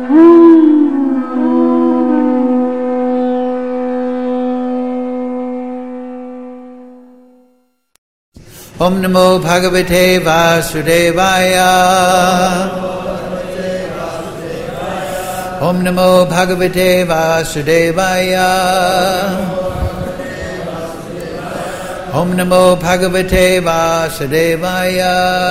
Om Namo Bhagavate Vasudevaya. Om Namo Bhagavate Vasudevaya. Om Namo Bhagavate Vasudevaya.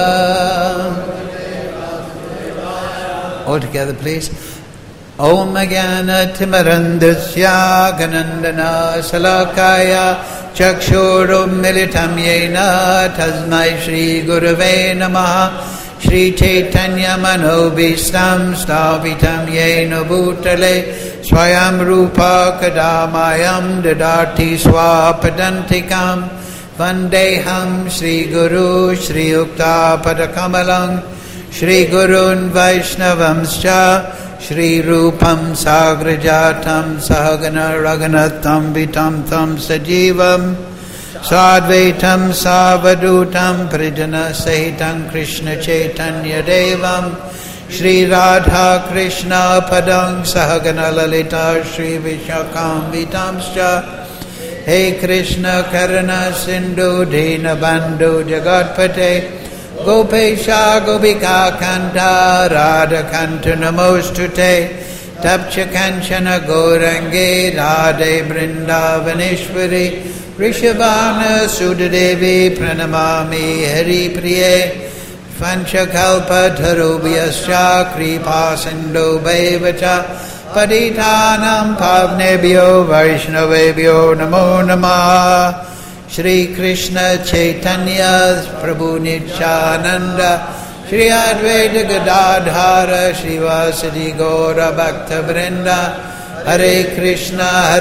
All together, please. Om Jnana Timarandasya Ganandana Salakaya Chakshurum Militam Yena Tasmai Shri Gurave Namaha Shri Chaitanya Manobhistam Stavitam Yena Bhutale Swayam Rupa Kadamayam Dadati Swapadantikam Vandeham Shri Guru Shri Ukta Padakamalam Shri Gurun Vaishnavamscha Shri Rupam Sagrajatam Sahagana Raghunatam Vitam Tam Sajivam Sadvaitam Savadutam Prijana Sahitam Krishna Chaitanya Devam Shri Radha Krishna Padang Sahagana Lalita Shri Vishakam Vitamscha Hey Krishna Karana Sindhu Dina Bandhu Jagatpate Gopesha Gopika Kanta Radha Kanta Namostute Tapcha Kanchana Gaurange Radhe Vrindavaneshwari Rishabhana Sudadevi Pranamami Hari Priye Panchakalpa Tarubhyascha Kripa Sindhu Bhaivacha Paditanam Pavnebhyo Vaishnavebhyo Namo Namah Shri Krishna Chaitanya Prabhu Nityananda Shri Advaita Gadadhara Shri Vasadi Gaura Bhakta Vrinda Hare Krishna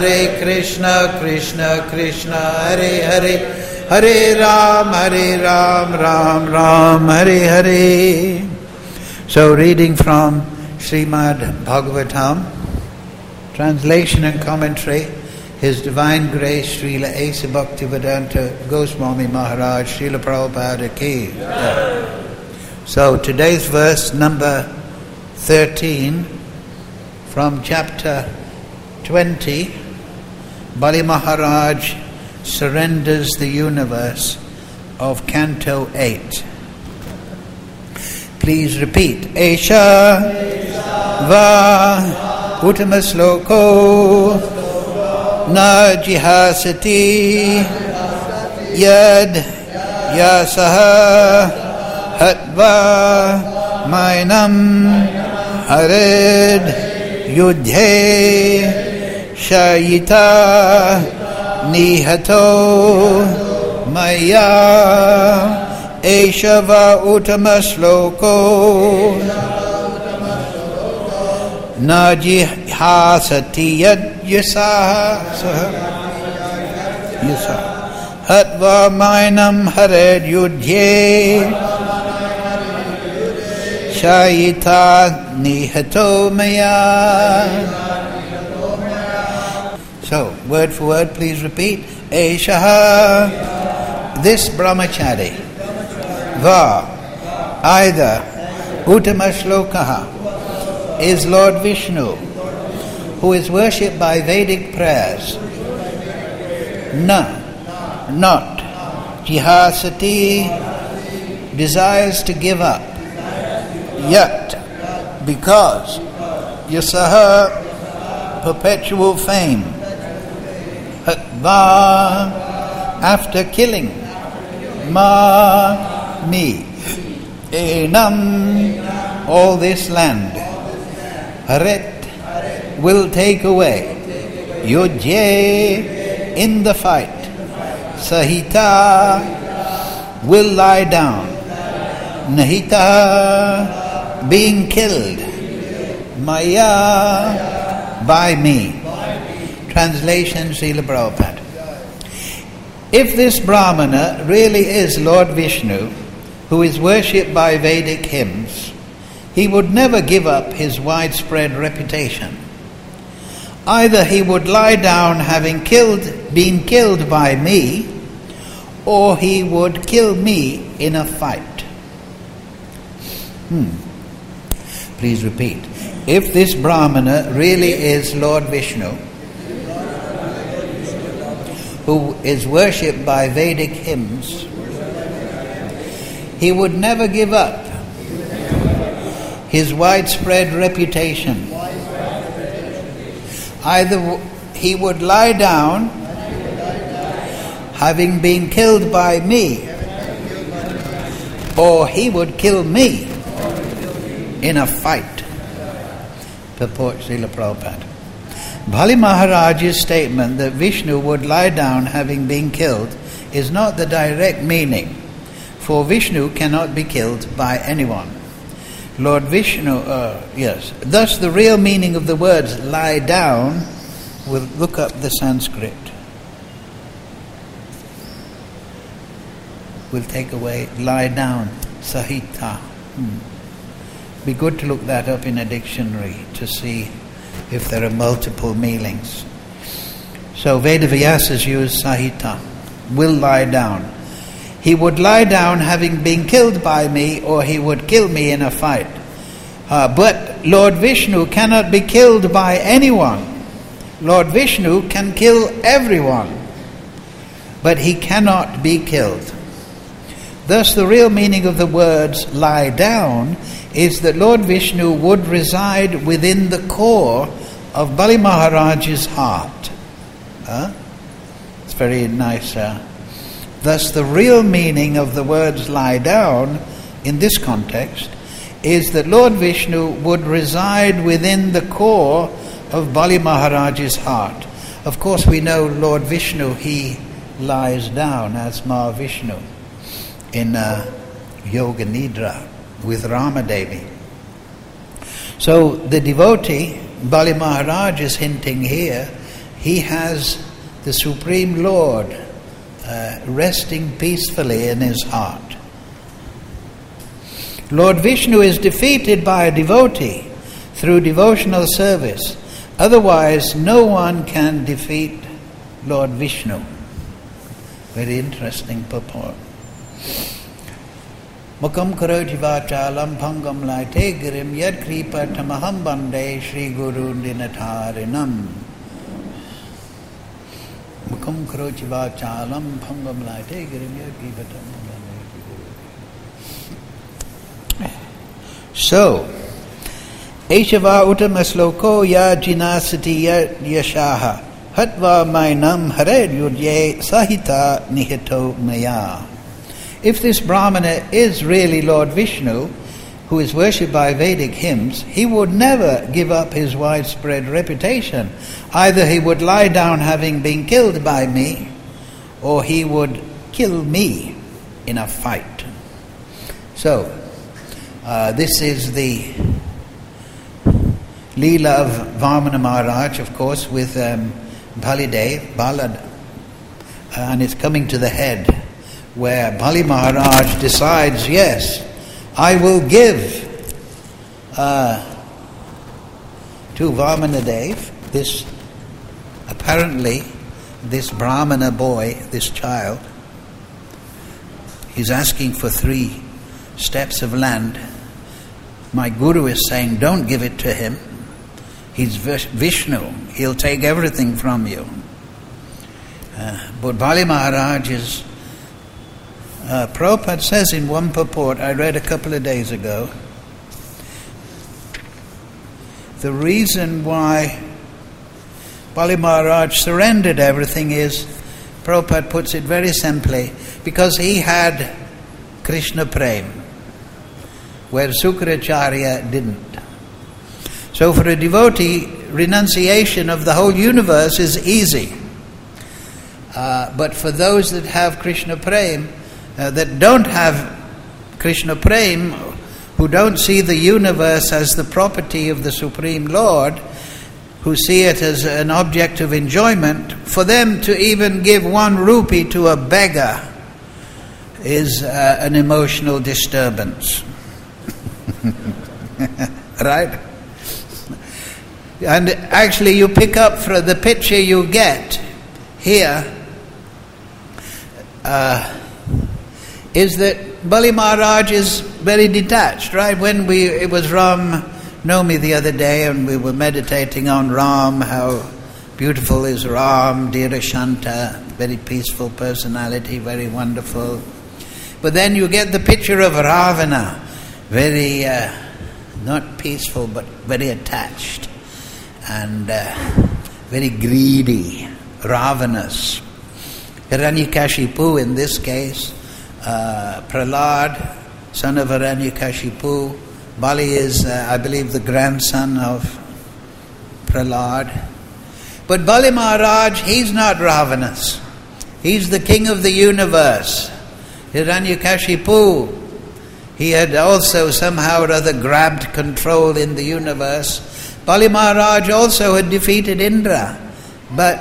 Krishna Krishna Hare Hare Hare Ram Ram Ram Hare Hare. So reading from Srimad Bhagavatam, translation and commentary, His Divine Grace Srila Asa Bhaktivedanta Goswami Maharaj, Srila Prabhupada Ki. So today's verse number 13 from chapter 20, Bali Maharaj surrenders the universe of Canto 8. Please repeat. Esha va uttama sloko na jihasati yad yasaha hatva mainam hared yudhe shayita nihato maya eshava uttama sloko na jihasati yad yasaha hatva mainam hared yudhye shayita nihato maya. So, word for word, please repeat. Eshaha, this brahmachari, va, either, uttama shlokaha, is Lord Vishnu, who is worshipped by Vedic prayers. Na, not, jihasati, desires to give up. Yat, because, yasaha, perpetual fame. Hatva, after killing. Ma, me. Enam, all this land. Haret, will take away. Yudhye, in the fight. Sahita, will lie down. Nahita, being killed. Maya, by me. Translation, Srila Prabhupada. If this Brahmana really is Lord Vishnu, who is worshipped by Vedic hymns, he would never give up his widespread reputation. Either he would lie down having been killed by me, or he would kill me in a fight. Please repeat. If this Brahmana really is Lord Vishnu, who is worshipped by Vedic hymns, he would never give up his widespread reputation. Either he would lie down, having been killed by me, or he would kill me in a fight. Purport Srila Prabhupada. Bali Maharaj's statement that Vishnu would lie down having been killed is not the direct meaning, for Vishnu cannot be killed by anyone. Lord Vishnu, thus the real meaning of the words lie down, we'll look up the Sanskrit. We'll take away lie down, sahita. Be good to look that up in a dictionary to see if there are multiple meanings. So Vedavyasas use sahita, will lie down. He would lie down having been killed by me, or he would kill me in a fight. But Lord Vishnu cannot be killed by anyone. Lord Vishnu can kill everyone, but he cannot be killed. Thus the real meaning of the words lie down is that Lord Vishnu would reside within the core of Bali Maharaj's heart. It's very nice. Thus the real meaning of the words lie down in this context is that Lord Vishnu would reside within the core of Bali Maharaj's heart. Of course we know Lord Vishnu, he lies down as Mahavishnu in Yoga Nidra with Ramadevi. So the devotee, Bali Maharaj is hinting here, he has the Supreme Lord resting peacefully in his heart. Lord Vishnu is defeated by a devotee through devotional service. Otherwise, no one can defeat Lord Vishnu. Very interesting purport. Mukam karoti vachalam bhangam laite girim yad kripa tamaham bande Shri Guru Dinatarinam. Mukam karoti vachalam bhangam laite girim yad kripa tamaham bande. So, Eshava uttamasloko ya jinasati yashaha hatva mainam hared yudye sahita nihito maya. If this Brahmana is really Lord Vishnu, who is worshipped by Vedic hymns, he would never give up his widespread reputation. Either he would lie down having been killed by me, or he would kill me in a fight. So, this is the Leela of Vamana Maharaj, of course, with Balidev, Balad, and it's coming to the head, where Bali Maharaj decides, yes, I will give to Vamanadev, this Brahmana boy, this child, he's asking for 3 steps of land. My Guru is saying, don't give it to him. He's Vishnu. He'll take everything from you. But Bali Maharaj is... Prabhupada says in one purport I read a couple of days ago, the reason why Bali Maharaj surrendered everything is, Prabhupada puts it very simply, because he had Krishna Prem, where Sukracharya didn't. So for a devotee, renunciation of the whole universe is easy. But for those that have Krishna Prem, that don't have Krishna Prem, who don't see the universe as the property of the Supreme Lord, who see it as an object of enjoyment, for them to even give 1 rupee to a beggar is an emotional disturbance. Right? And actually you pick up from the picture you get here, is that Bali Maharaj is very detached, right? When it was Ram Naomi the other day, and we were meditating on Ram, how beautiful is Ram, Dhirashanta, very peaceful personality, very wonderful. But then you get the picture of Ravana, very, not peaceful, but very attached and very greedy, ravenous. Hiranyakashipu in this case, Prahlad, son of Hiranyakashipu. Bali is, I believe, the grandson of Prahlad. But Bali Maharaj, he's not ravenous. He's the king of the universe. Hiranyakashipu, he had also somehow or other grabbed control in the universe. Bali Maharaj also had defeated Indra. But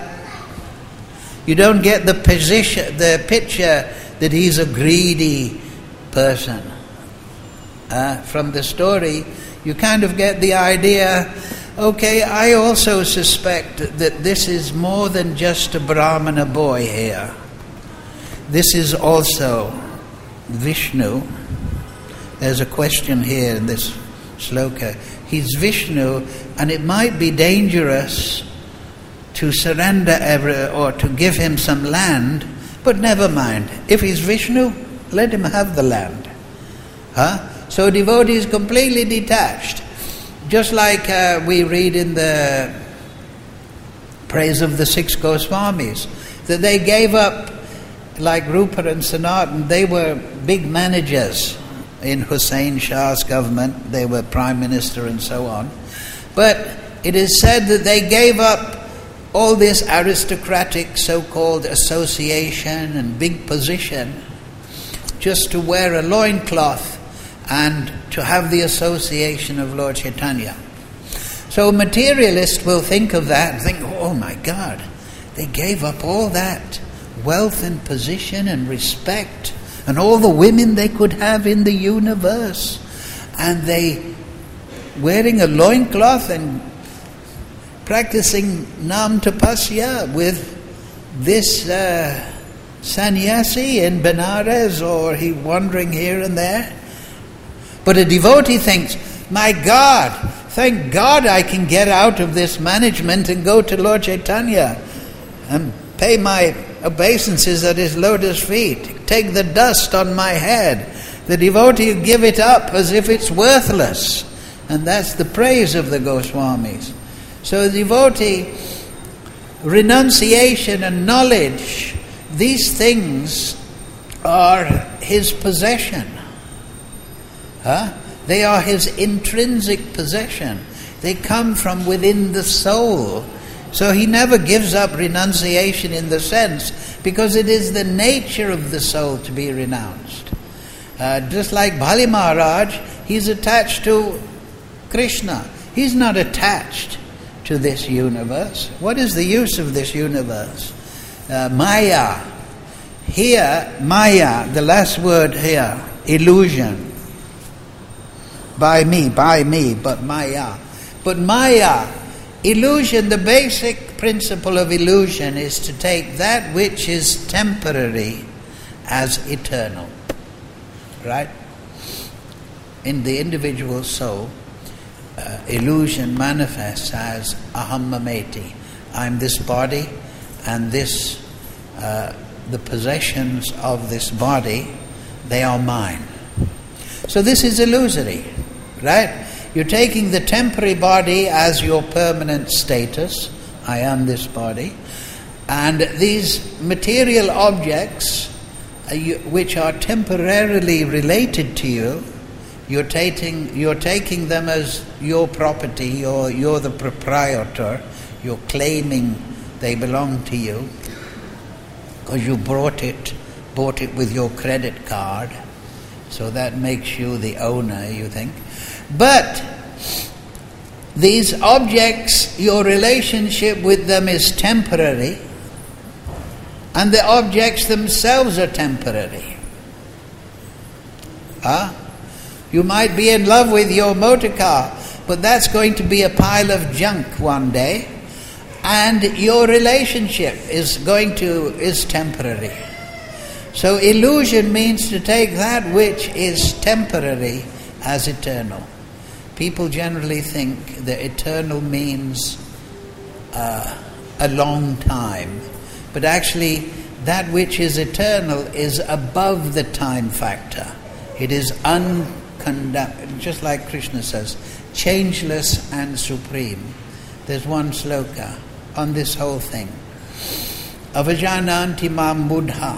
you don't get the picture that he's a greedy person. From the story, you kind of get the idea, okay, I also suspect that this is more than just a Brahmana boy here. This is also Vishnu. There's a question here in this sloka. He's Vishnu, and it might be dangerous to surrender or to give him some land, but never mind. If he's Vishnu, let him have the land. So devotee is completely detached. Just like we read in the praise of the 6 Goswamis, that they gave up, like Rupa and Sanatan, they were big managers in Hussain Shah's government. They were prime minister and so on. But it is said that they gave up all this aristocratic so-called association and big position just to wear a loincloth and to have the association of Lord Chaitanya. So a materialist will think of that and think, oh my God, they gave up all that wealth and position and respect and all the women they could have in the universe, and they wearing a loincloth and practicing Nam Tapasya with this sannyasi in Benares, or he wandering here and there. But a devotee thinks, my God, thank God I can get out of this management and go to Lord Chaitanya and pay my obeisances at his lotus feet, take the dust on my head. The devotee will give it up as if it's worthless. And that's the praise of the Goswamis. So the devotee, renunciation and knowledge, these things are his possession. They are his intrinsic possession. They come from within the soul. So he never gives up renunciation in the sense, because it is the nature of the soul to be renounced. Just like Bali Maharaj, he's attached to Krishna. He's not attached to this universe. What is the use of this universe? Maya. Here, Maya, the last word here, illusion. By me, but Maya. But Maya, illusion, the basic principle of illusion is to take that which is temporary as eternal. Right? In the individual soul, illusion manifests as aham mameti. I'm this body, and this, the possessions of this body, they are mine. So this is illusory, right? You're taking the temporary body as your permanent status. I am this body. And these material objects, which are temporarily related to you, you're taking them as your property. You're the proprietor. You're claiming they belong to you because you bought it with your credit card. So that makes you the owner, you think. But these objects, your relationship with them is temporary, and the objects themselves are temporary. You might be in love with your motor car, but that's going to be a pile of junk one day, and your relationship is temporary. So illusion means to take that which is temporary as eternal. people generally think that eternal means a long time. But actually, that which is eternal is above the time factor. It is just like Krishna says, changeless and supreme. There's one sloka on this whole thing. Avajananti mam buddha.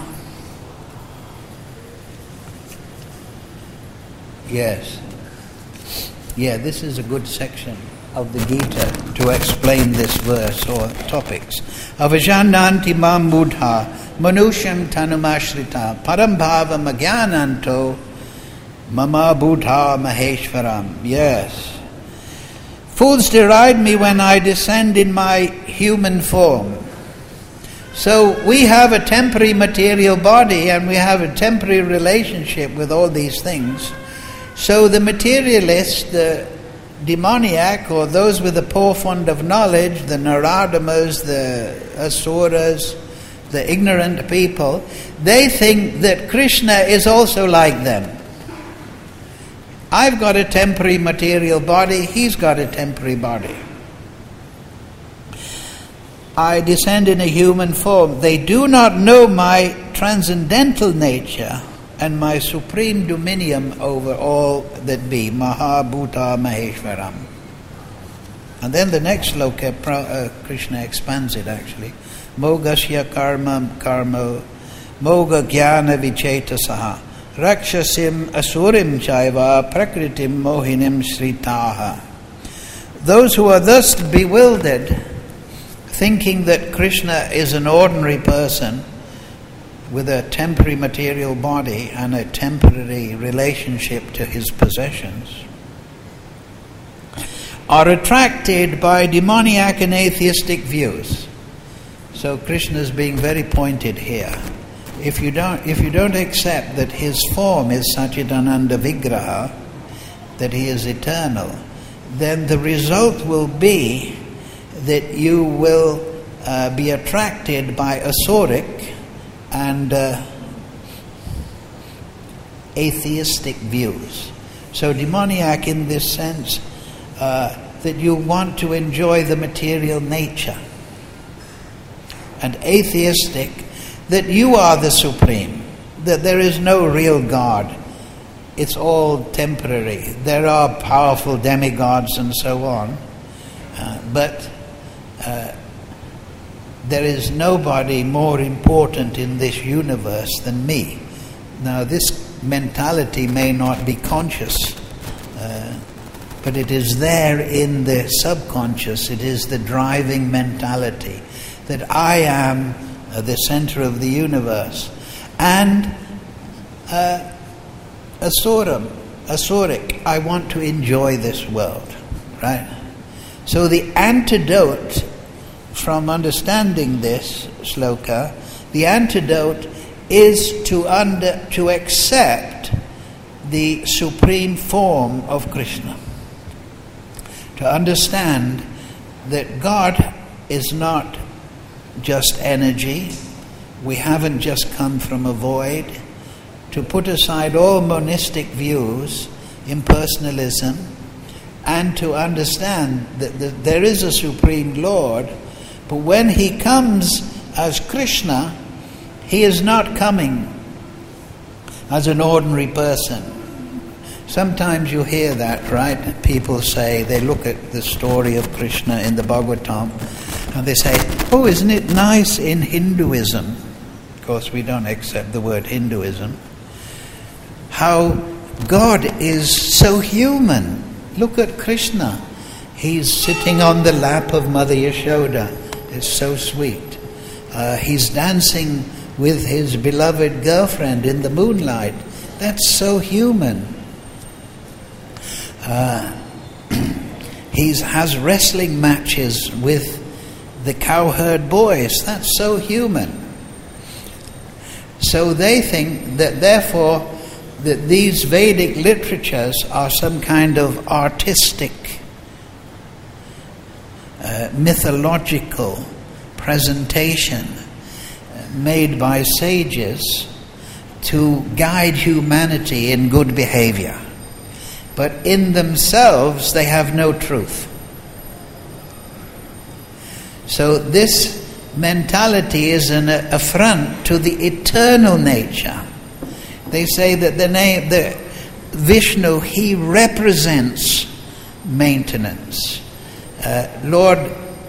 Yes. Yeah, this is a good section of the Gita to explain this verse or topics. Avajananti mam buddha manusham tanumashrita parambhava magyananto mama buddha maheshwaram. Yes. Fools deride me when I descend in my human form. So we have a temporary material body and we have a temporary relationship with all these things. So the materialist, the demoniac, or those with a poor fund of knowledge, the Naradamas, the Asuras, the ignorant people, they think that Krishna is also like them. I've got a temporary material body, he's got a temporary body. I descend in a human form. They do not know my transcendental nature and my supreme dominion over all that be. Mahabhuta Maheshwaram. And then the next sloka, Krishna expands it actually. Mogasya karma karma moga jnana vichetasaha rakshasim asurim chaiva prakritim mohinim sritaha. Those who are thus bewildered, thinking that Krishna is an ordinary person with a temporary material body and a temporary relationship to his possessions, are attracted by demoniac and atheistic views. So Krishna is being very pointed here. If you don't accept that his form is Satchidananda Vigraha, that he is eternal, then the result will be that you will be attracted by asuric and atheistic views. So demoniac in this sense, that you want to enjoy the material nature, and atheistic, that you are the supreme, that there is no real God, it's all temporary. There are powerful demigods and so on, but there is nobody more important in this universe than me. Now this mentality may not be conscious, but it is there in the subconscious. It is the driving mentality that I am the center of the universe. And asuric, I want to enjoy this world, right? So the antidote from understanding this sloka, the antidote is to accept the supreme form of Krishna. To understand that God is not just energy. We haven't just come from a void. To put aside all monistic views, impersonalism, and to understand that there is a Supreme Lord, but when he comes as Krishna, he is not coming as an ordinary person. Sometimes you hear that, right? People say, they look at the story of Krishna in the Bhagavatam, and they say, oh, isn't it nice in Hinduism? Of course, we don't accept the word Hinduism. How God is so human. Look at Krishna. He's sitting on the lap of Mother Yashoda. It's so sweet. He's dancing with his beloved girlfriend in the moonlight. That's so human. He has wrestling matches with the cowherd boys. That's so human. So they think that therefore that these Vedic literatures are some kind of artistic, mythological presentation made by sages to guide humanity in good behavior. but in themselves they have no truth. So this mentality is an affront to the eternal nature. They say that the Vishnu, he represents maintenance. Lord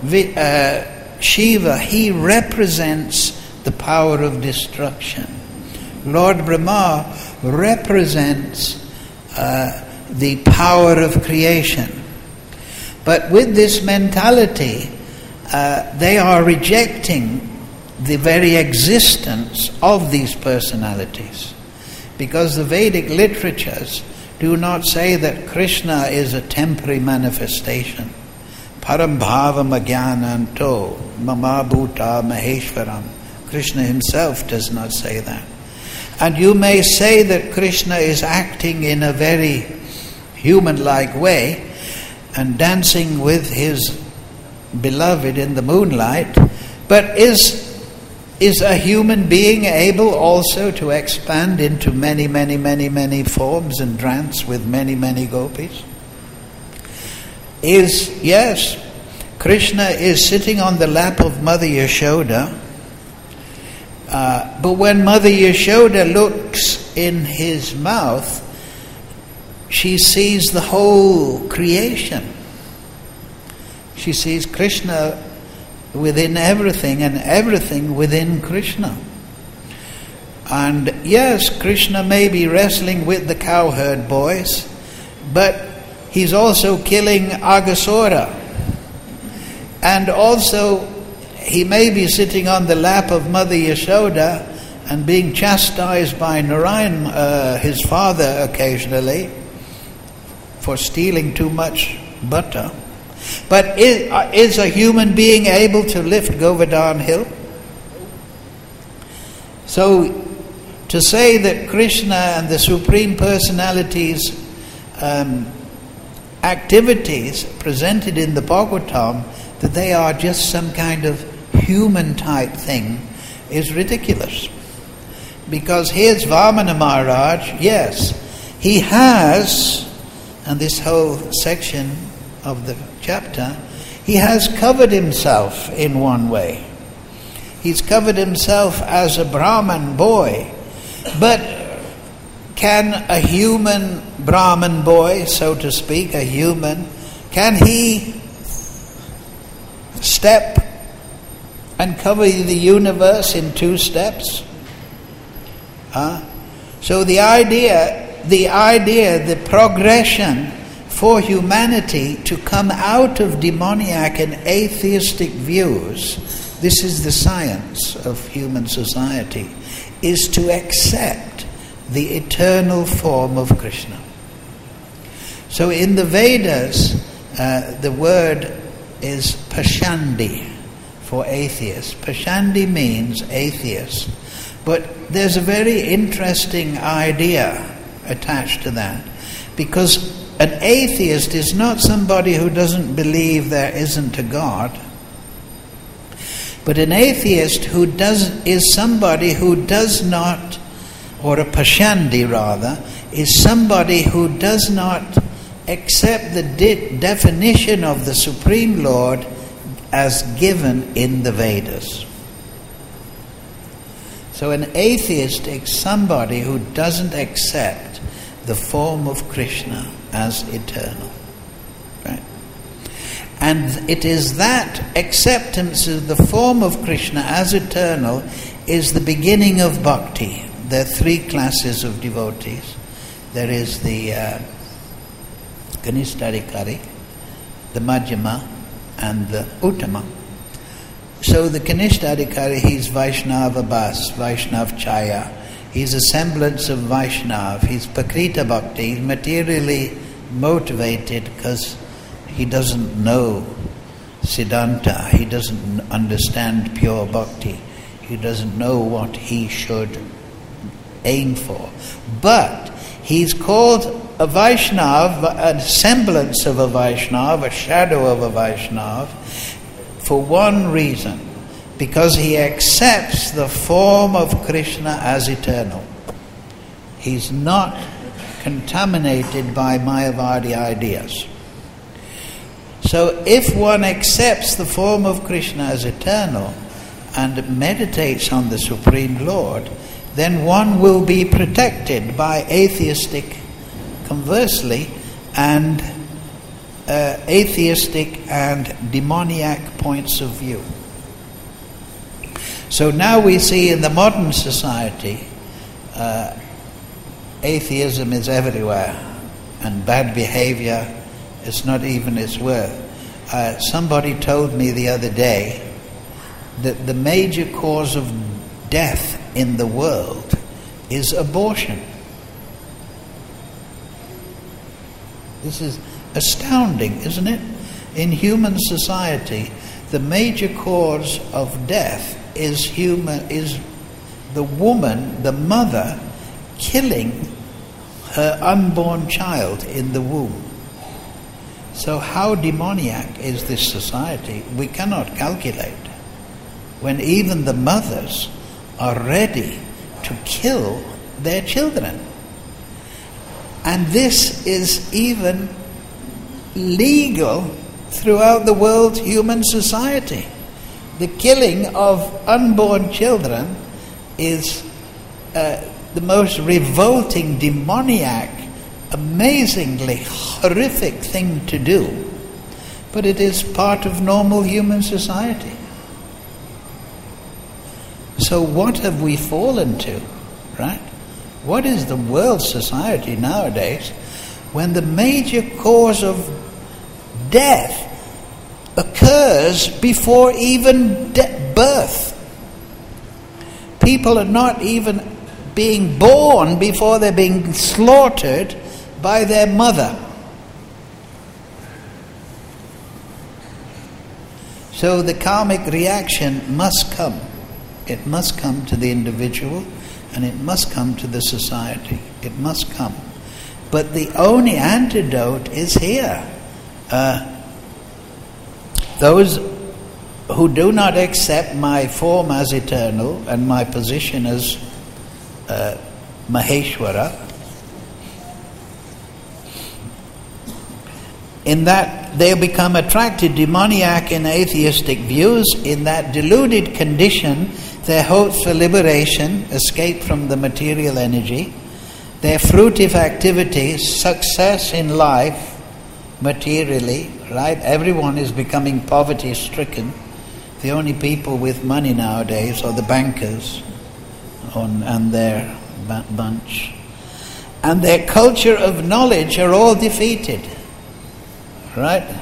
Shiva, he represents the power of destruction. Lord Brahma represents the power of creation. But with this mentality, they are rejecting the very existence of these personalities, because the Vedic literatures do not say that Krishna is a temporary manifestation. Param bhavam ajnananto mama bhuta maheshwaram. Krishna himself does not say that. And you may say that Krishna is acting in a very human-like way and dancing with his beloved in the moonlight, but is a human being able also to expand into many forms and dance with many gopis? Yes, Krishna is sitting on the lap of Mother Yashoda, but when Mother Yashoda looks in his mouth, she sees the whole creation. She sees Krishna within everything and everything within Krishna. And yes, Krishna may be wrestling with the cowherd boys, but he's also killing Aghasura. And also, he may be sitting on the lap of Mother Yashoda and being chastised by Narayan, his father, occasionally for stealing too much butter. But is a human being able to lift Govardhan hill? So, to say that Krishna and the Supreme Personality's activities presented in the Bhagavatam, that they are just some kind of human type thing, is ridiculous. Because here's Vamana Maharaj, yes, he has, and this whole section of the chapter, he has covered himself in one way. He's covered himself as a Brahman boy. But can a human Brahman boy, so to speak, can he step and cover the universe in 2 steps? So the idea, the progression for humanity to come out of demoniac and atheistic views, this is the science of human society, is to accept the eternal form of Krishna. So in the Vedas, the word is Pashandi for atheist. Pashandi means atheist. But there's a very interesting idea attached to that, because an atheist is not somebody who doesn't believe there isn't a God, but an atheist is somebody who does not, or a Pashandi rather, is somebody who does not accept the definition of the Supreme Lord as given in the Vedas. So an atheist is somebody who doesn't accept the form of Krishna as eternal. Right? And it is that acceptance of the form of Krishna as eternal is the beginning of bhakti. There are 3 classes of devotees. There is the Kanistadikari, the Madhyama, and the Uttama. So the Kanistadikari, he's Vaishnava Bas, Vaishnav Chaya. He's a semblance of Vaishnav. He's Pakrita Bhakti. He's materially motivated because he doesn't know Siddhanta. He doesn't understand pure bhakti. He doesn't know what he should aim for. But he's called a Vaishnav, a semblance of a Vaishnav, a shadow of a Vaishnav, for one reason. Because he accepts the form of Krishna as eternal. He's not contaminated by Mayavadi ideas. So if one accepts the form of Krishna as eternal and meditates on the Supreme Lord, then one will be protected by atheistic, conversely, and atheistic and demoniac points of view. So now we see in the modern society, atheism is everywhere, and bad behavior is not even its worth. Somebody told me the other day that the major cause of death in the world is abortion. This is astounding, isn't it? In human society, the major cause of death is the woman, the mother, killing her unborn child in the womb. So how demoniac is this society? We cannot calculate. When even the mothers are ready to kill their children. And this is even legal throughout the world's human society. The killing of unborn children is the most revolting, demoniac, amazingly horrific thing to do. But it is part of normal human society. So what have we fallen to, right? What is the world society nowadays when the major cause of death occurs before even birth? People are not even being born before they're being slaughtered by their mother. So the karmic reaction must come. It must come to the individual, and it must come to the society. It must come. But the only antidote is here. Those who do not accept my form as eternal and my position as Maheshwara, in that they become attracted, demoniac in atheistic views. In that deluded condition, their hopes for liberation, escape from the material energy, their fruitive activities, success in life, materially, right? Everyone is becoming poverty-stricken. The only people with money nowadays are the bankers and their bunch. And their culture of knowledge are all defeated, right?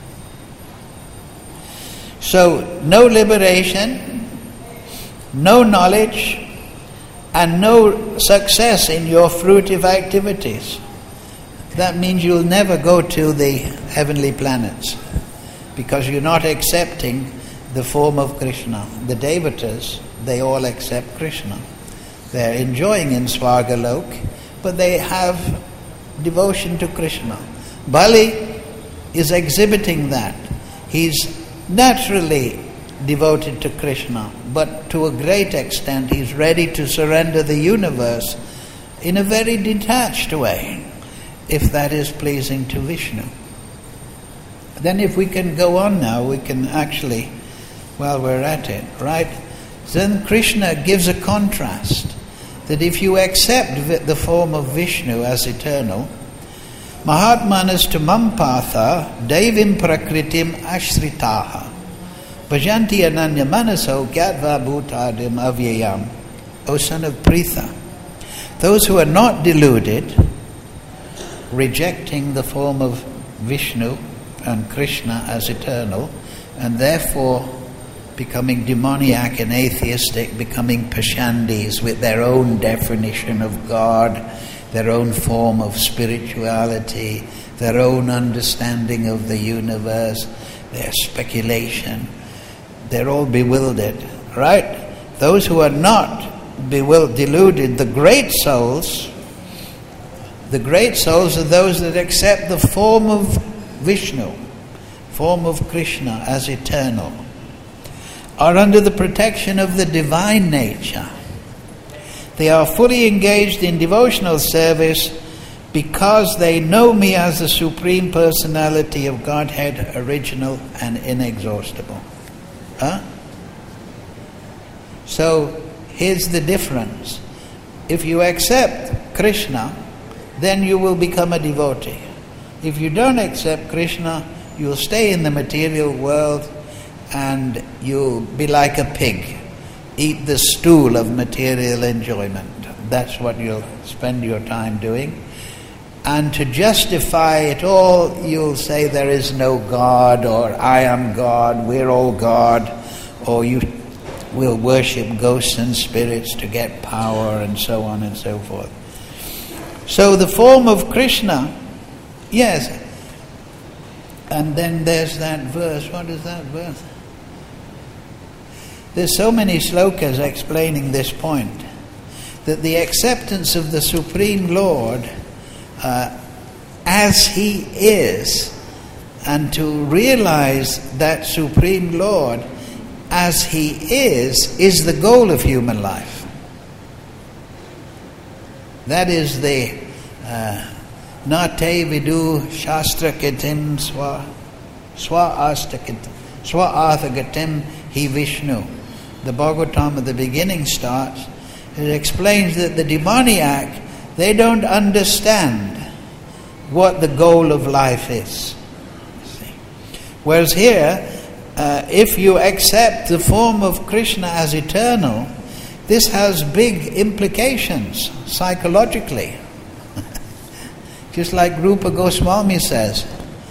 So, no liberation, no knowledge, and no success in your fruitive activities. That means you'll never go to the heavenly planets, because you're not accepting the form of Krishna. The Devatas, they all accept Krishna. They're enjoying in Swargalok, but they have devotion to Krishna. Bali is exhibiting that. He's naturally devoted to Krishna, but to a great extent he's ready to surrender the universe in a very detached way, if that is pleasing to Vishnu. Then if we can go on now, we can actually, while we're at it, right? Then Krishna gives a contrast, that if you accept the form of Vishnu as eternal, Mahatmanas tu mampatha devim prakritim ashritaha bhajanti ananya manaso gyatva bhutadim avyayam. O son of Pritha, those who are not deluded, rejecting the form of Vishnu and Krishna as eternal, and therefore becoming demoniac and atheistic, becoming pashandis with their own definition of God, their own form of spirituality, their own understanding of the universe, their speculation. They're all bewildered, right? Those who are not deluded, the great souls are those that accept the form of Vishnu, form of Krishna as eternal, are under the protection of the divine nature. They are fully engaged in devotional service because they know me as the Supreme Personality of Godhead, original and inexhaustible. So here's the difference. If you accept Krishna, then you will become a devotee. If you don't accept Krishna, you'll stay in the material world and you'll be like a pig, eat the stool of material enjoyment. That's what you'll spend your time doing. And to justify it all, you'll say there is no God, or I am God, we're all God, or you will worship ghosts and spirits to get power, and so on and so forth. So the form of Krishna, yes. And then there's that verse. What is that verse? There's so many slokas explaining this point, that the acceptance of the Supreme Lord as He is, and to realize that Supreme Lord as He is the goal of human life. That is the Nate vidu shastra kitim swa-arthagatim hi Vishnu. The Bhagavatam at the beginning starts, it explains that the demoniac, they don't understand what the goal of life is. Whereas here, if you accept the form of Krishna as eternal, this has big implications psychologically. Just like Rupa Goswami says,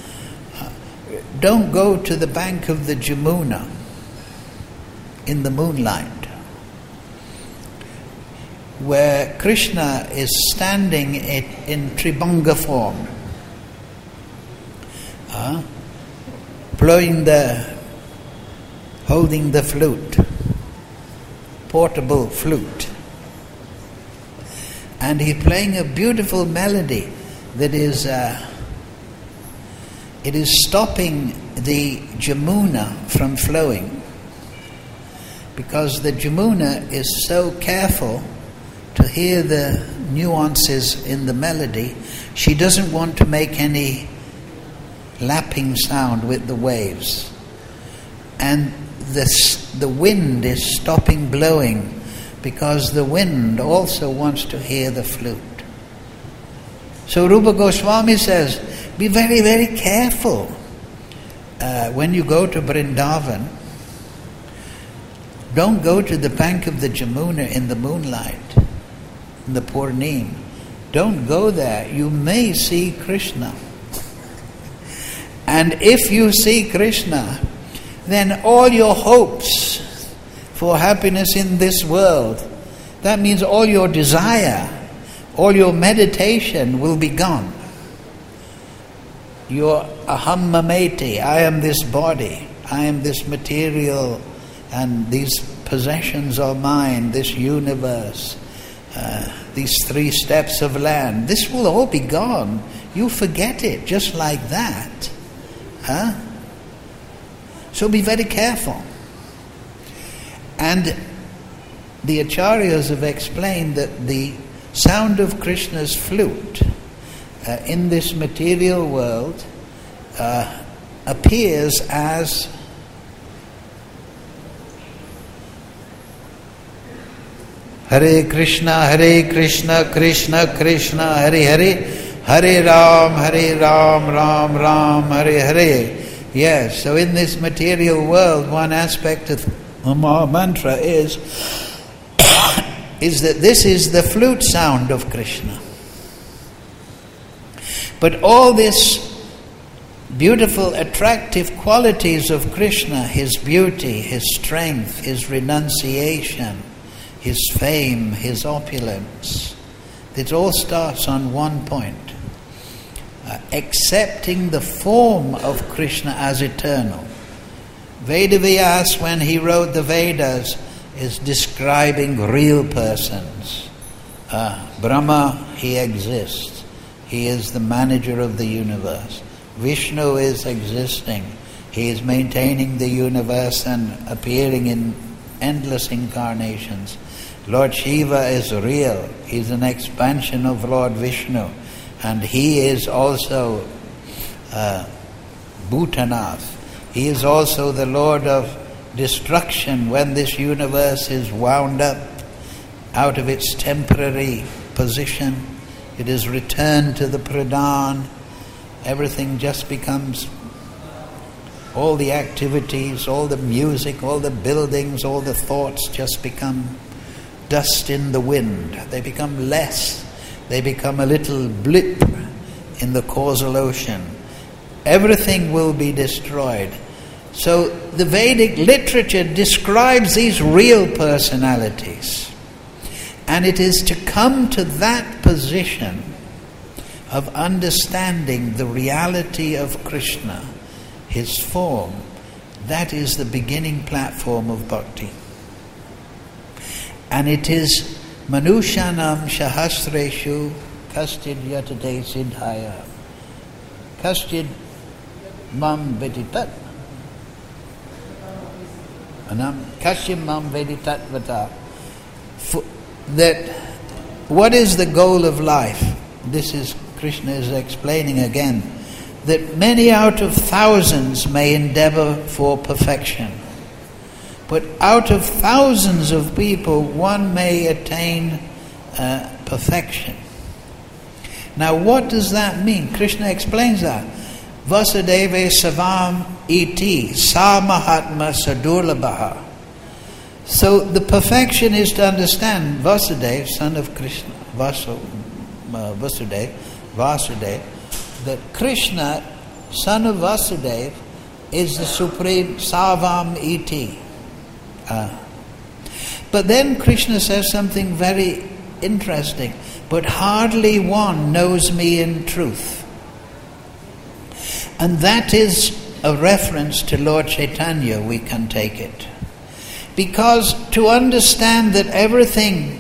don't go to the bank of the Jamuna in the moonlight, where Krishna is standing in Tribhanga form, holding the flute, portable flute. And he's playing a beautiful melody that is it is stopping the Jamuna from flowing, because the Jamuna is so careful to hear the nuances in the melody. She doesn't want to make any lapping sound with the waves, and the wind is stopping blowing, because the wind also wants to hear the flute. So Rupa Goswami says, be very, very careful when you go to Vrindavan. Don't go to the bank of the Jamuna in the moonlight, in the Purnim. Don't go there. You may see Krishna. And if you see Krishna, then all your hopes for happiness in this world, that means all your desire, all your meditation will be gone. Your aham mameti, I am this body, I am this material, and these possessions are mine, this universe, these 3 steps of land, this will all be gone. You forget it just like that. So be very careful. And the Acharyas have explained that the sound of Krishna's flute in this material world appears as Hare Krishna, Krishna Krishna, Hare Hare, Hare Ram, Ram Ram, Hare Hare. Yes, so in this material world, one aspect of the Maha Mantra is that this is the flute sound of Krishna. But all this beautiful, attractive qualities of Krishna, his beauty, his strength, his renunciation, his fame, his opulence, it all starts on one point. Accepting the form of Krishna as eternal. Vedavyas, when he wrote the Vedas, is describing real persons. Brahma, he exists. He is the manager of the universe. Vishnu is existing. He is maintaining the universe and appearing in endless incarnations. Lord Shiva is real. He is an expansion of Lord Vishnu. and he is also Bhutanath. He is also the Lord of destruction. When this universe is wound up out of its temporary position, it is returned to the Pradhan. Everything just becomes, all the activities, all the music, all the buildings, all the thoughts just become dust in the wind. They become less. They become a little blip in the causal ocean. Everything will be destroyed. So the Vedic literature describes these real personalities. And it is to come to that position of understanding the reality of Krishna, his form, that is the beginning platform of bhakti. And it is Manushanam Shahasreshu Kaschid Yatate Siddhaya Kaschid Mam Veditat Kaschid Mam Veditat Vata. That what is the goal of life? This is Krishna is explaining again, that many out of thousands may endeavor for perfection, but out of thousands of people one may attain perfection. Now what does that mean? Krishna explains that. Vasudeva Savam iti sa mahatma sadurlabhaha. So the perfection is to understand Vasudeva, son of Krishna, Vasudeva, that Krishna, son of Vasudeva, is the supreme Savam iti. But then Krishna says something very interesting. But hardly one knows me in truth. And that is a reference to Lord Chaitanya, we can take it. Because to understand that everything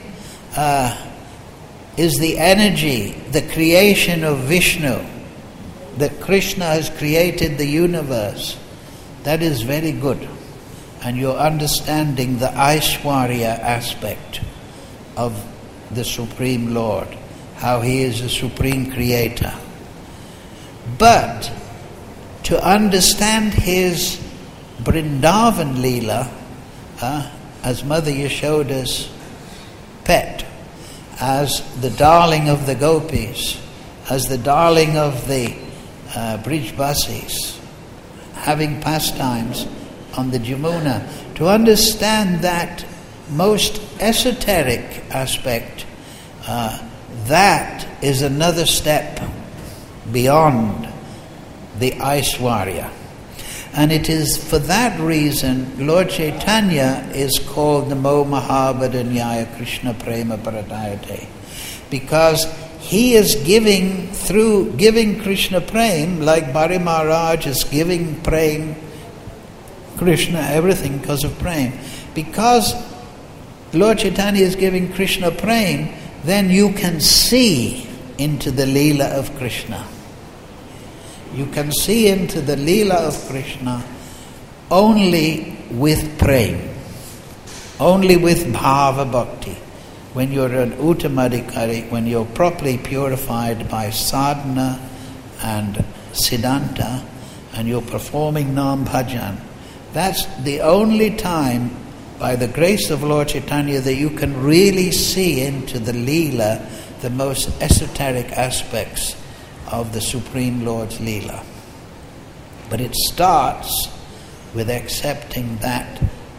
is the energy, the creation of Vishnu, that Krishna has created the universe, that is very good. And you're understanding the Aishwarya aspect of the Supreme Lord, how he is a supreme creator. But to understand his Vrindavan Leela, as Mother Yashoda's pet, as the darling of the gopis, as the darling of the Brijbasis, having pastimes on the Jamuna, to understand that most esoteric aspect, that is another step beyond the Aishwarya. And it is for that reason Lord Chaitanya is called Namo Mahabhadanyaya Krishna Prema Paradayate, because he is giving, through giving Krishna Prem, like Bari Maharaj is giving Prem, Krishna, everything because of Prem. Because Lord Chaitanya is giving Krishna Prem, then you can see into the Leela of Krishna. You can see into the Leela of Krishna only with Prem, only with Bhava Bhakti. When you're an Uttamadikari, when you're properly purified by sadhana and siddhanta, and you're performing Nam Bhajan, that's the only time, by the grace of Lord Chaitanya, that you can really see into the Leela, the most esoteric aspects of the Supreme Lord's Leela. But it starts with accepting that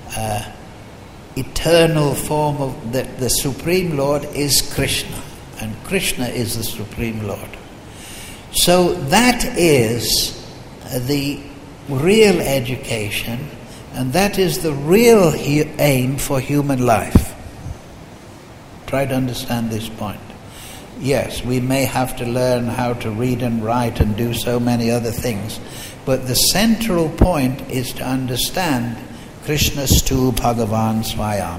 eternal form of that the Supreme Lord is Krishna, and Krishna is the Supreme Lord. So that is the real education, and that is the real aim for human life. Try to understand this point. Yes, we may have to learn how to read and write and do so many other things, but the central point is to understand Krishnastu Bhagavan Swayam.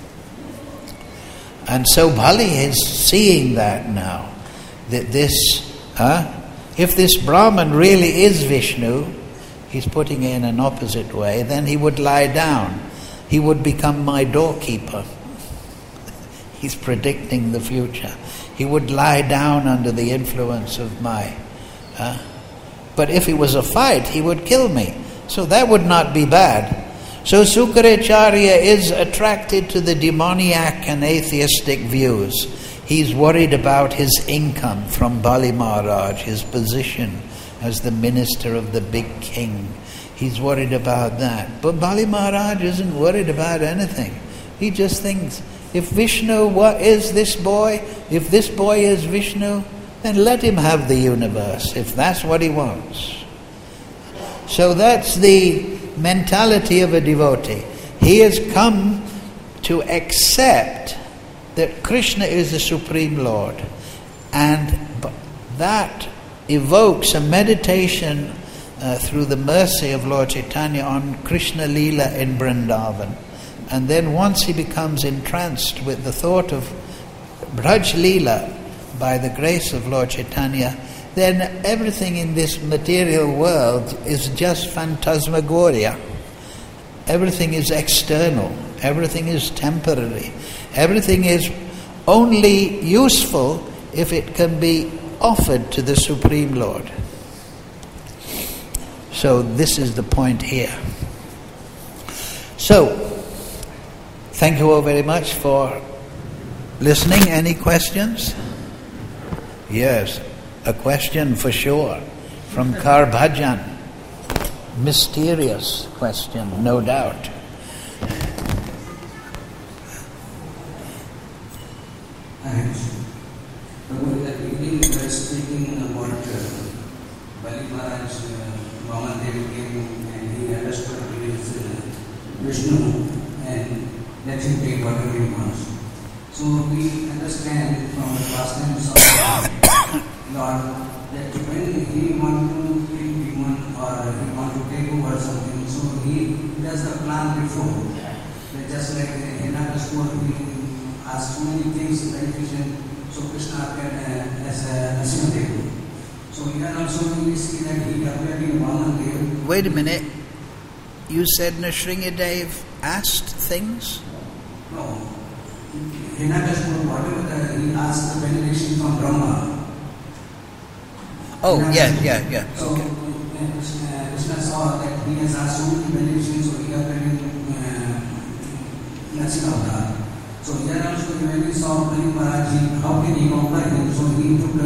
And so Bali is seeing that now, that this, if this Brahman really is Vishnu, he's putting it in an opposite way, then he would lie down. He would become my doorkeeper. He's predicting the future. he would lie down under the influence of my... but if it was a fight, he would kill me. So that would not be bad. So Sukaracharya is attracted to the demoniac and atheistic views. He's worried about his income from Bali Maharaj, his position as the minister of the big king. He's worried about that. But Bali Maharaj isn't worried about anything. He just thinks, if Vishnu is this boy, if this boy is Vishnu, then let him have the universe, if that's what he wants. So that's the mentality of a devotee. He has come to accept that Krishna is the Supreme Lord, and that evokes a meditation through the mercy of Lord Chaitanya on Krishna Leela in Vrindavan. And then once he becomes entranced with the thought of Braj Leela by the grace of Lord Chaitanya, then everything in this material world is just phantasmagoria. Everything is external. Everything is temporary. Everything is only useful if it can be offered to the Supreme Lord. So this is the point here. So, thank you all very much for listening. Any questions? Yes, a question for sure from Karbhajan. Mysterious question, no doubt. That evening we were speaking about Bali Maharaj, Vamandev came and he understood he is Vishnu and let him take whatever he wants. So we understand from the past times of Lord that when he wants to kill demon or he wants to take over something, so he does the plan before. That just like Hiranyakashipu, he asked so many things beneficent, so Krishna appeared as Narasimhadev. So here also we see that he appeared in Vamandev. Wait a minute. You said Nrsingadev asked things? No. Hiranyakashipu, whatever he asked the benediction from Brahma. Oh, yeah. So Okay. Krishna saw that he has asked so many benedictions, so he appeared in Narasimha. So here also when he saw Bali Maharaj, how can he conquer him? So he took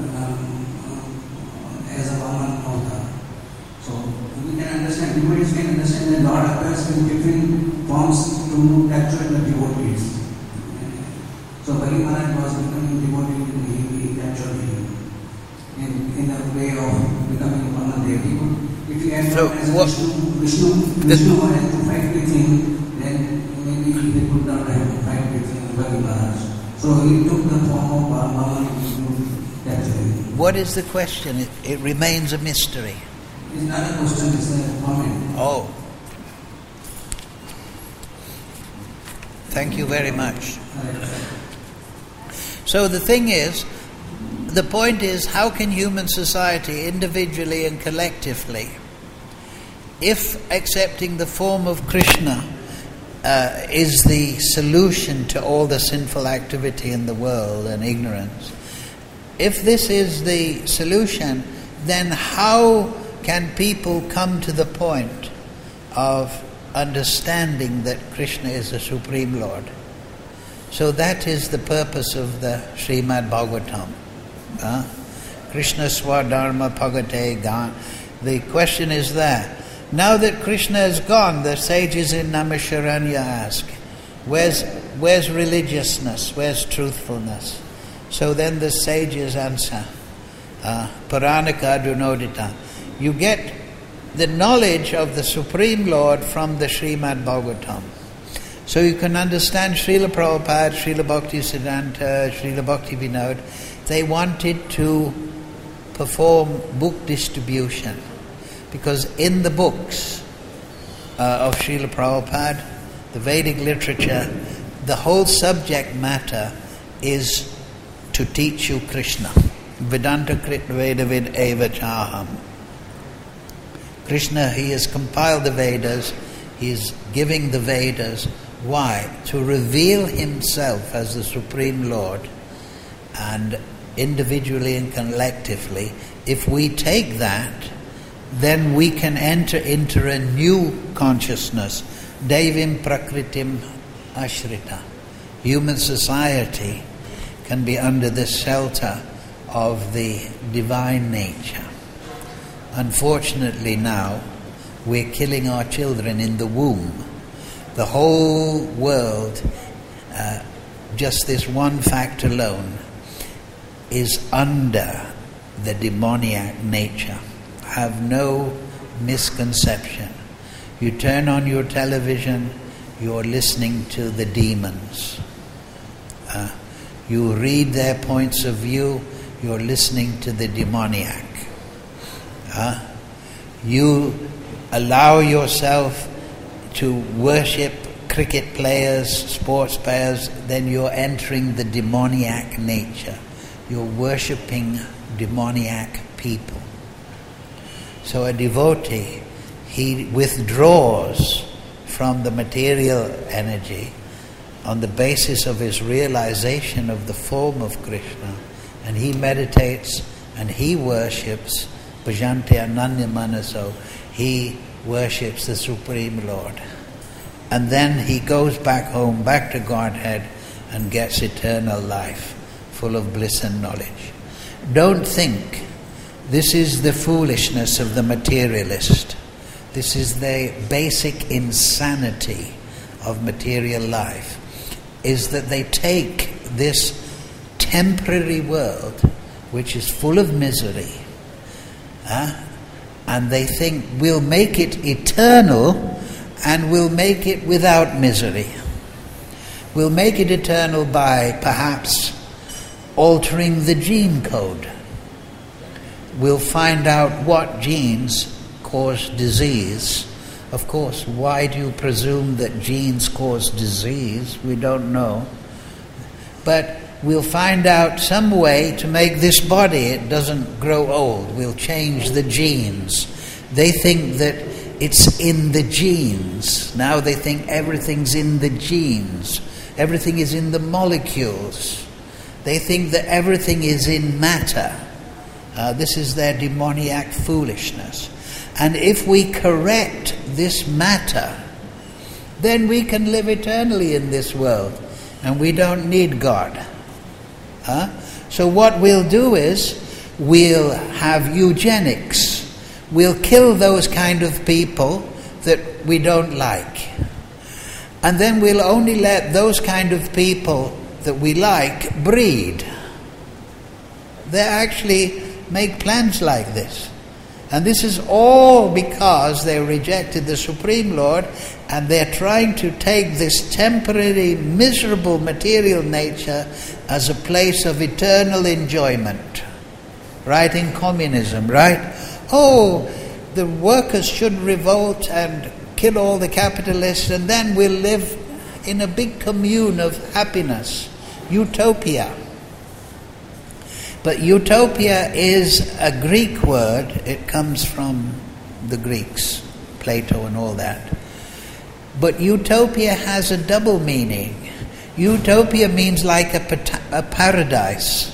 as a Vaman avatar. So we can understand, devotees can understand that Lord appears in different forms to capture the devotees. So Bali Maharaj was becoming devotee and he captured him in the way of becoming Vamandev. If he had So as what, Vishnu had to fight with him, then maybe he could not have fight with Bali Maharaj. So he took the form of Vaman to capture him. what is the question? It remains a mystery. It's not a question, it's a comment. Oh. Thank you very much. So the thing is, the point is, how can human society, individually and collectively, if accepting the form of Krishna is the solution to all the sinful activity in the world and ignorance, if this is the solution, then how can people come to the point of understanding that Krishna is the Supreme Lord? So that is the purpose of the Srimad Bhagavatam. Krishna Swadharma Bhagavate Gan. The question is that now that Krishna is gone, the sages in Naimisharanya ask, where's religiousness? Where's truthfulness? So then the sages answer, Paranika Dunodita. You get the knowledge of the Supreme Lord from the Srimad Bhagavatam. So you can understand Srila Prabhupada, Srila Bhakti Siddhanta, Srila Bhakti Vinod. They wanted to perform book distribution because in the books of Srila Prabhupada, the Vedic literature, the whole subject matter is to teach you Krishna. Vedanta Krit Vedavid Eva Chaham. Krishna, he has compiled the Vedas, he is giving the Vedas. Why? To reveal himself as the Supreme Lord and individually and collectively, if we take that, then we can enter into a new consciousness. Devim Prakritim Ashrita. Human society can be under the shelter of the divine nature. Unfortunately now, we're killing our children in the womb. The whole world, just this one fact alone, is under the demoniac nature. Have no misconception. You turn on your television, you're listening to the demons. You read their points of view, you're listening to the demoniac. You allow yourself to worship cricket players, sports players, then you're entering the demoniac nature. You're worshipping demoniac people. So a devotee, he withdraws from the material energy on the basis of his realization of the form of Krishna, and he meditates and he worships Bhajanti Ananya Manaso. He worships the Supreme Lord. And then he goes back home, back to Godhead, and gets eternal life, full of bliss and knowledge. Don't think this is the foolishness of the materialist. This is the basic insanity of material life, is that they take this temporary world, which is full of misery, and they think we'll make it eternal and we'll make it without misery. We'll make it eternal by perhaps altering the gene code. We'll find out what genes cause disease. Of course, why do you presume that genes cause disease? We don't know. But we'll find out some way to make this body, it doesn't grow old. We'll change the genes. They think that it's in the genes. Now they think everything's in the genes. Everything is in the molecules. They think that everything is in matter. This is their demoniac foolishness. And if we correct this matter, then we can live eternally in this world, and we don't need God. So what we'll do is we'll have eugenics. We'll kill those kind of people that we don't like. And then we'll only let those kind of people that we like breed. They actually make plans like this. And this is all because they rejected the Supreme Lord, and they're trying to take this temporary, miserable material nature as a place of eternal enjoyment. Right, in communism, right? Oh, the workers should revolt and kill all the capitalists, and then we'll live in a big commune of happiness. Utopia. But utopia is a Greek word. It comes from the Greeks, Plato and all that. But utopia has a double meaning. Utopia means like a paradise.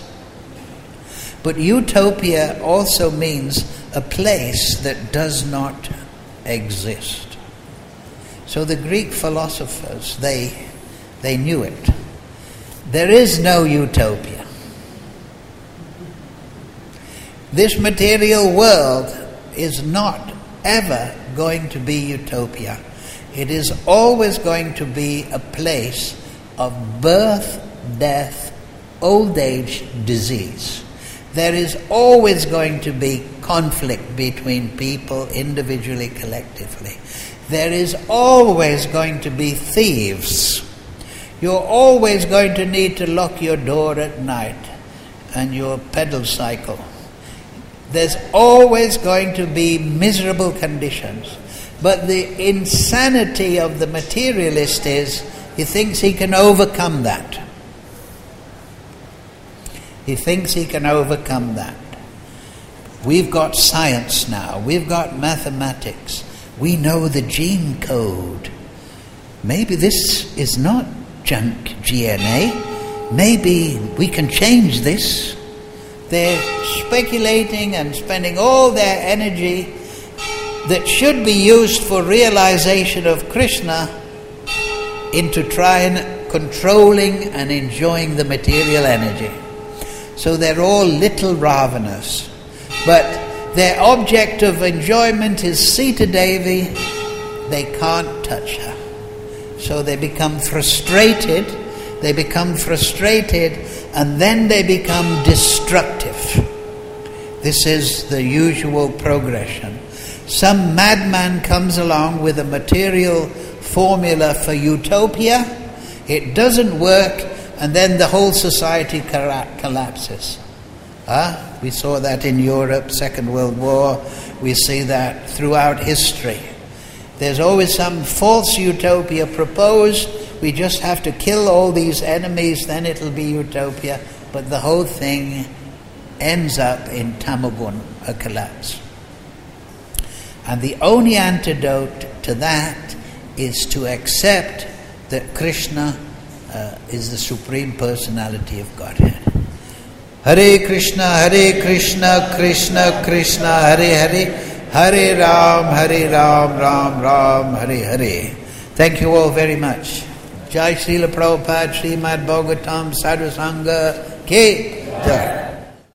But utopia also means a place that does not exist. So the Greek philosophers, they knew it. There is no utopia. This material world is not ever going to be utopia. It is always going to be a place of birth, death, old age, disease. There is always going to be conflict between people, individually, collectively. There is always going to be thieves. You're always going to need to lock your door at night and your pedal cycle. There's always going to be miserable conditions. But the insanity of the materialist is he thinks he can overcome that. He thinks he can overcome that. We've got science now. We've got mathematics. We know the gene code. Maybe this is not junk DNA. maybe we can change this. They're speculating and spending all their energy that should be used for realization of Krishna into trying controlling and enjoying the material energy. So they're all little Ravanas. But their object of enjoyment is Sita Devi. They can't touch her. So they become frustrated. And then they become destructive. This is the usual progression. Some madman comes along with a material formula for utopia. It doesn't work, and then the whole society collapses. We saw that in Europe, Second World War. We see that throughout history. There's always some false utopia proposed. We just have to kill all these enemies, then it'll be utopia. But the whole thing ends up in tamagun, a collapse. And the only antidote to that is to accept that Krishna is the Supreme Personality of Godhead. Hare Krishna, Krishna Krishna, Hare Hare, Hare Ram, Ram Ram, Hare Hare. Thank you all very much. Jai Srila Prabhupada, Srimad Bhagavatam, Sadhu Sangha, Ke Jai.